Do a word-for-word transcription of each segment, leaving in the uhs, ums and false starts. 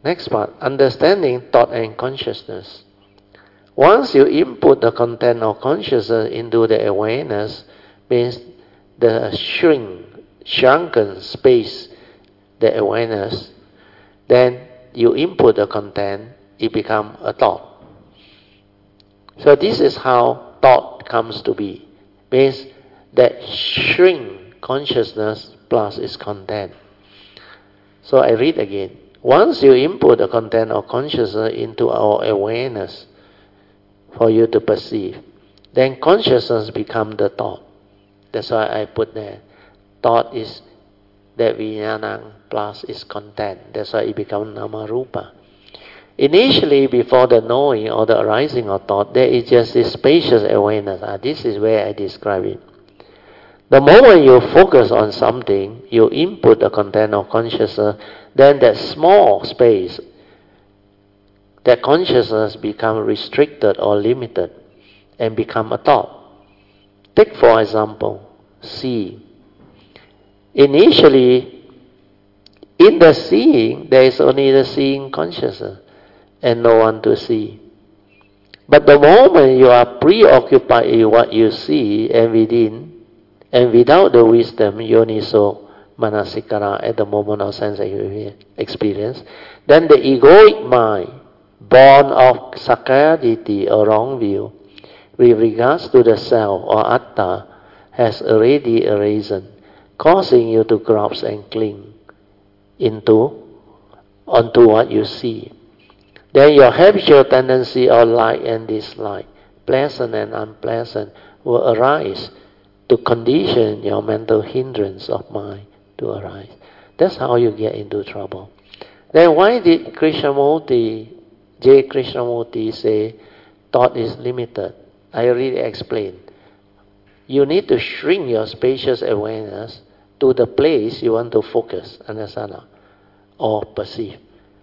Next part, understanding thought and consciousness. Once you input the content of consciousness into the awareness, means the shrink, shrunken space, the awareness, then you input the content, it becomes a thought. So this is how thought comes to be. Means that shrink consciousness plus its content. So I read again. Once you input the content of consciousness into our awareness for you to perceive, then consciousness becomes the thought. That's why I put there. Thought is that vijnana plus its content. That's why it becomes nama-rupa. Initially, before the knowing or the arising of thought, there is just this spacious awareness. Ah, this is where I describe it. The moment you focus on something, you input the content of consciousness, then that small space, that consciousness becomes restricted or limited and become a thought. Take for example, seeing. Initially, in the seeing, there is only the seeing consciousness and no one to see. But the moment you are preoccupied in what you see and within, and without the wisdom, yoniso manasikara, at the moment of sense experience, then the egoic mind, born of sakkayaditthi or wrong view, with regards to the self or atta, has already arisen, causing you to grasp and cling into, onto what you see. Then your habitual tendency of like and dislike, pleasant and unpleasant, will arise to condition your mental hindrance of mind to arise. That's how you get into trouble. Then why did Krishnamurti, J. Krishnamurti say thought is limited? I already explained. You need to shrink your spacious awareness to the place you want to focus, understand, or perceive.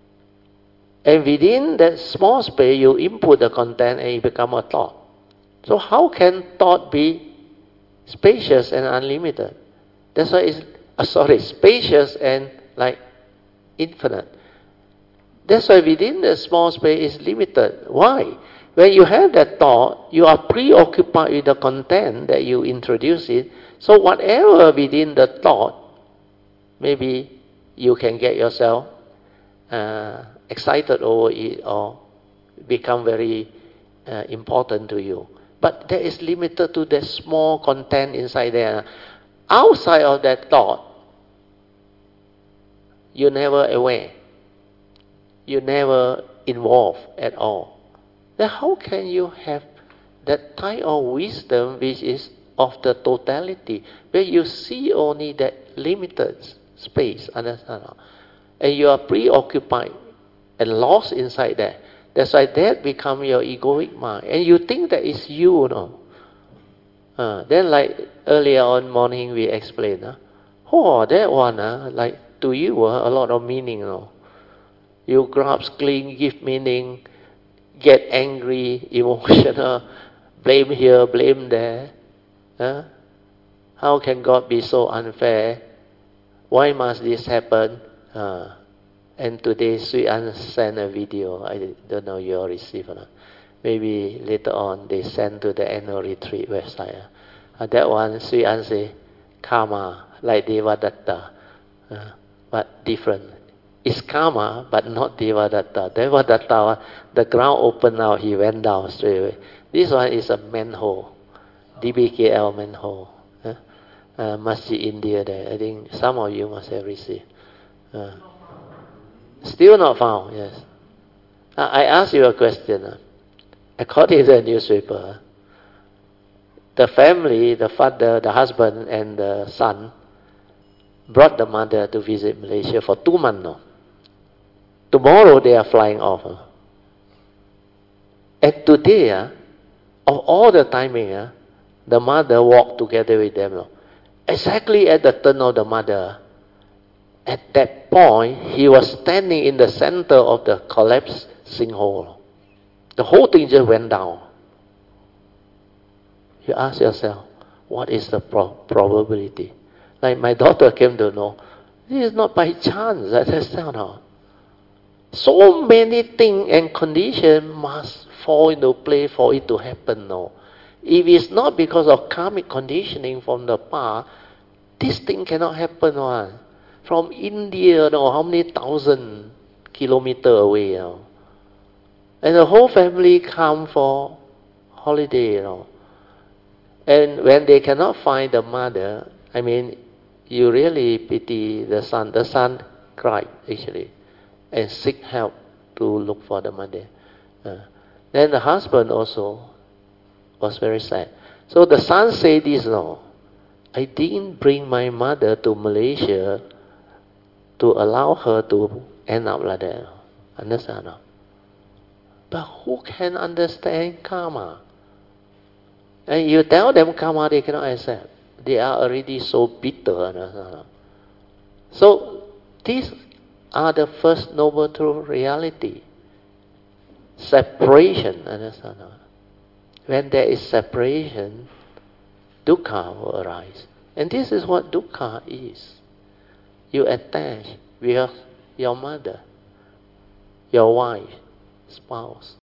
And within that small space, you input the content and it becomes a thought. So how can thought be spacious and unlimited? That's why it's, uh, sorry, spacious and like infinite. That's why within the small space is limited. Why? When you have that thought, you are preoccupied with the content that you introduce it. So whatever within the thought, maybe you can get yourself uh, excited over it or become very uh, important to you. But that is limited to the small content inside there. Outside of that thought, you're never aware. You're never involved at all. Then how can you have that type of wisdom which is of the totality, where you see only that limited space, understand? And you are preoccupied and lost inside that. That's why that becomes your egoic mind. And you think that is you, you know. Uh, then like earlier on morning we explained, uh, oh, that one, uh, like to you, uh, a lot of meaning, you know. You grasp, cling, give meaning, get angry, emotional, blame here, blame there. Huh? How can God be so unfair? Why must this happen? Uh, and today Sui An sent a video. I don't know you all received or not. Maybe later on they send to the annual retreat website. Uh, that one, Sui An say, karma, like Devadatta, uh, but different. It's karma, but not Devadatta. Devadatta, the ground opened out, he went down straight away. This one is a manhole, D B K L manhole. Uh, uh, Masjid India there. I think some of you must have received. Uh, still not found, yes. Uh, I ask you a question. Uh, according to the newspaper, the family, the father, the husband, and the son brought the mother to visit Malaysia for two months now. Tomorrow they are flying off. Huh? And today, uh, of all the timing, uh, the mother walked together with them. Uh, exactly at the turn of the mother, at that point, he was standing in the center of the collapsed sinkhole. The whole thing just went down. You ask yourself, what is the pro- probability? Like my daughter came to know, this is not by chance. That's how. So many things and conditions must fall into place for it to happen. No. If it's not because of karmic conditioning from the past, this thing cannot happen. One. From India, no, how many thousand kilometers away? You know? And the whole family come for holiday. You know? And when they cannot find the mother, I mean, you really pity the son. The son cried, actually, and seek help to look for the mother. Uh, then the husband also was very sad. So the son said this, no, I didn't bring my mother to Malaysia to allow her to end up like that. Understand? No? But who can understand karma? And you tell them karma, they cannot accept. They are already so bitter. Understand? No? So these are the first noble truth reality. Separation. Understand? No? When there is separation, dukkha will arise. And this is what dukkha is. You attach with your mother, your wife, spouse.